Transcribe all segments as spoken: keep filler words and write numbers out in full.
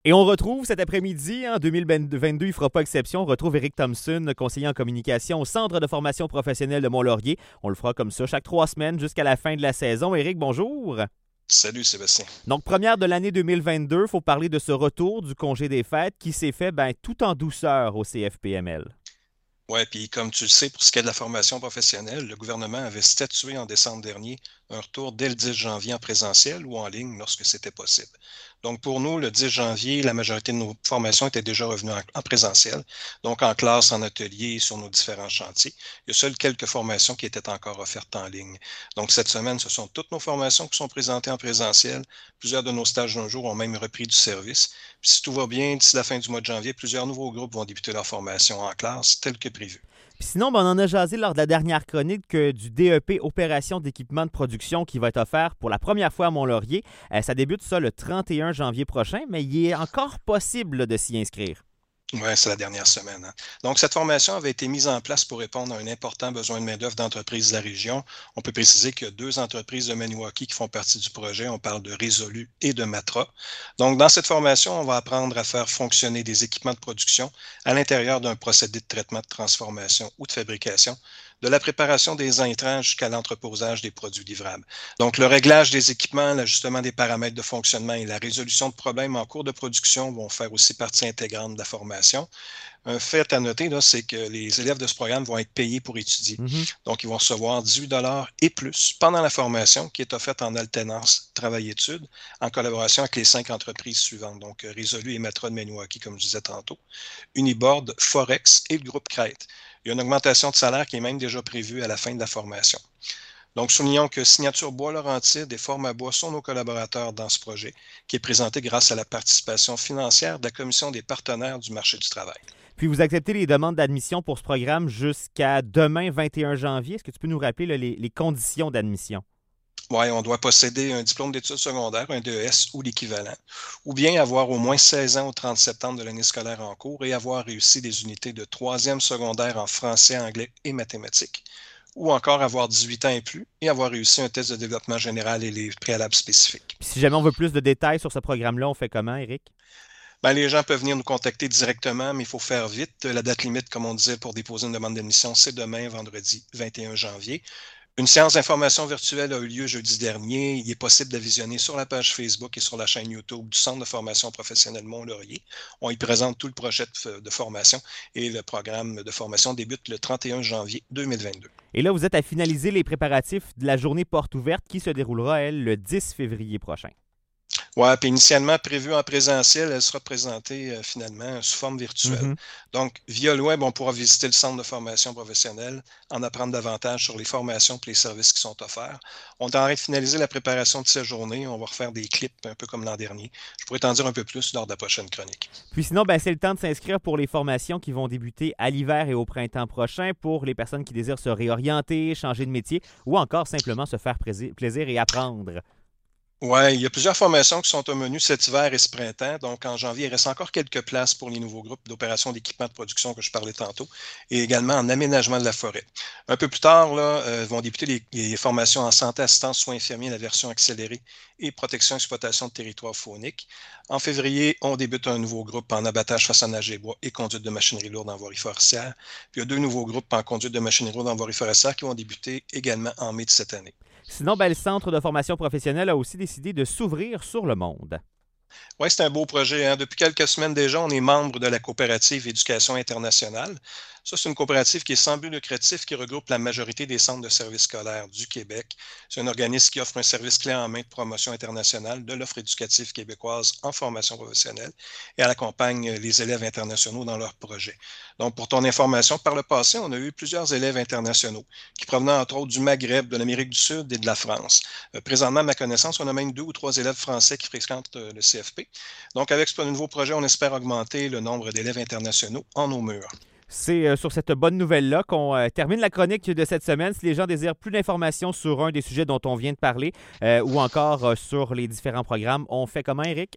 Et on retrouve cet après-midi, en deux mille vingt-deux, il ne fera pas exception, on retrouve Éric Thompson, conseiller en communication au Centre de formation professionnelle de Mont-Laurier. On le fera comme ça chaque trois semaines jusqu'à la fin de la saison. Éric, bonjour. Salut Sébastien. Donc, première de l'année deux mille vingt-deux, il faut parler de ce retour du congé des fêtes qui s'est fait ben, tout en douceur au C F P M L. Ouais, puis comme tu le sais, pour ce qui est de la formation professionnelle, le gouvernement avait statué en décembre dernier un retour dès le dix janvier en présentiel ou en ligne lorsque c'était possible. Donc pour nous, le dix janvier, la majorité de nos formations étaient déjà revenues en, en présentiel, donc en classe, en atelier, sur nos différents chantiers. Il y a seules quelques formations qui étaient encore offertes en ligne. Donc cette semaine, ce sont toutes nos formations qui sont présentées en présentiel. Plusieurs de nos stages d'un jour ont même repris du service. Puis si tout va bien, d'ici la fin du mois de janvier, plusieurs nouveaux groupes vont débuter leur formation en classe, tel que prévu. Puis sinon, ben, on en a jasé lors de la dernière chronique que du D E P Opération d'équipement de production qui va être offert pour la première fois à Mont-Laurier. Euh, ça débute ça le trente et un janvier prochain, mais il est encore possible là, de s'y inscrire. Oui, c'est la dernière semaine. Hein. Donc, cette formation avait été mise en place pour répondre à un important besoin de main-d'œuvre d'entreprises de la région. On peut préciser qu'il y a deux entreprises de Maniwaki qui font partie du projet. On parle de Résolu et de Matra. Donc, dans cette formation, on va apprendre à faire fonctionner des équipements de production à l'intérieur d'un procédé de traitement de transformation ou de fabrication, de la préparation des intrants jusqu'à l'entreposage des produits livrables. Donc, le réglage des équipements, l'ajustement des paramètres de fonctionnement et la résolution de problèmes en cours de production vont faire aussi partie intégrante de la formation. Un fait à noter, là, c'est que les élèves de ce programme vont être payés pour étudier. Mhm. Donc, ils vont recevoir dix-huit dollars et plus pendant la formation qui est offerte en alternance travail-études en collaboration avec les cinq entreprises suivantes. Donc, Résolu et Matra de Maniwaki, comme je disais tantôt, Uniboard, Forex et le groupe Crête. Il y a une augmentation de salaire qui est même déjà prévue à la fin de la formation. Donc, soulignons que Signature Bois Laurentide et Format Bois sont nos collaborateurs dans ce projet, qui est présenté grâce à la participation financière de la Commission des partenaires du marché du travail. Puis vous acceptez les demandes d'admission pour ce programme jusqu'à demain, vingt et un janvier. Est-ce que tu peux nous rappeler là, les, les conditions d'admission? Oui, on doit posséder un diplôme d'études secondaires, un D E S ou l'équivalent, ou bien avoir au moins seize ans au trente septembre de l'année scolaire en cours et avoir réussi des unités de troisième secondaire en français, anglais et mathématiques, ou encore avoir dix-huit ans et plus et avoir réussi un test de développement général et les préalables spécifiques. Puis si jamais on veut plus de détails sur ce programme-là, on fait comment, Éric? Ben, les gens peuvent venir nous contacter directement, mais il faut faire vite. La date limite, comme on disait, pour déposer une demande d'admission, c'est demain, vendredi vingt et un janvier. Une séance d'information virtuelle a eu lieu jeudi dernier. Il est possible de visionner sur la page Facebook et sur la chaîne YouTube du Centre de formation professionnelle Mont-Laurier. On y présente tout le projet de formation et le programme de formation débute le trente et un janvier deux mille vingt-deux. Et là, vous êtes à finaliser les préparatifs de la journée porte ouverte qui se déroulera, elle, le dix février prochain. Oui, puis initialement prévue en présentiel, elle sera présentée euh, finalement sous forme virtuelle. Mhm. Donc, via le web, on pourra visiter le centre de formation professionnelle, en apprendre davantage sur les formations et les services qui sont offerts. On est en train de finaliser la préparation de ces journées. On va refaire des clips un peu comme l'an dernier. Je pourrais t'en dire un peu plus lors de la prochaine chronique. Puis sinon, ben, c'est le temps de s'inscrire pour les formations qui vont débuter à l'hiver et au printemps prochain pour les personnes qui désirent se réorienter, changer de métier ou encore simplement se faire plaisir et apprendre. Oui, il y a plusieurs formations qui sont au menu cet hiver et ce printemps. Donc, en janvier, il reste encore quelques places pour les nouveaux groupes d'opérations d'équipement de production que je parlais tantôt et également en aménagement de la forêt. Un peu plus tard, là, euh, vont débuter les, les formations en santé, assistance, soins infirmiers, la version accélérée et protection et exploitation de territoire faunique. En février, on débute un nouveau groupe en abattage, façonnage et bois et conduite de machinerie lourde en voirie forestière. Puis, il y a deux nouveaux groupes en conduite de machinerie lourde en voirie forestière qui vont débuter également en mai de cette année. Sinon, ben, le Centre de formation professionnelle a aussi décidé de s'ouvrir sur le monde. Oui, c'est un beau projet. Hein. Depuis quelques semaines déjà, on est membre de la coopérative Éducation internationale. Ça, c'est une coopérative qui est sans but lucratif, qui regroupe la majorité des centres de services scolaires du Québec. C'est un organisme qui offre un service clé en main de promotion internationale de l'offre éducative québécoise en formation professionnelle et elle accompagne les élèves internationaux dans leurs projets. Donc, pour ton information, par le passé, on a eu plusieurs élèves internationaux qui provenaient entre autres du Maghreb, de l'Amérique du Sud et de la France. Euh, présentement, à ma connaissance, on a même deux ou trois élèves français qui fréquentent euh, le C F P. Donc, avec ce nouveau projet, on espère augmenter le nombre d'élèves internationaux en nos murs. C'est euh, sur cette bonne nouvelle-là qu'on euh, termine la chronique de cette semaine. Si les gens désirent plus d'informations sur un des sujets dont on vient de parler euh, ou encore euh, sur les différents programmes, on fait comment, Eric?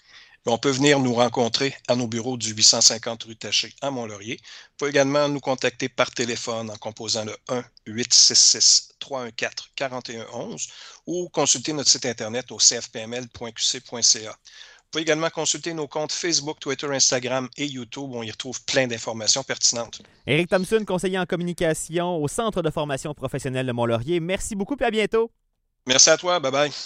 On peut venir nous rencontrer à nos bureaux du huit cent cinquante rue Taché à Mont-Laurier. On peut également nous contacter par téléphone en composant le un huit six six trois un quatre quatre un un un ou consulter notre site internet au c f p m l point q c point c a. Vous pouvez également consulter nos comptes Facebook, Twitter, Instagram et YouTube où on y retrouve plein d'informations pertinentes. Éric Thompson, conseiller en communication au Centre de formation professionnelle de Mont-Laurier. Merci beaucoup et à bientôt. Merci à toi. Bye bye.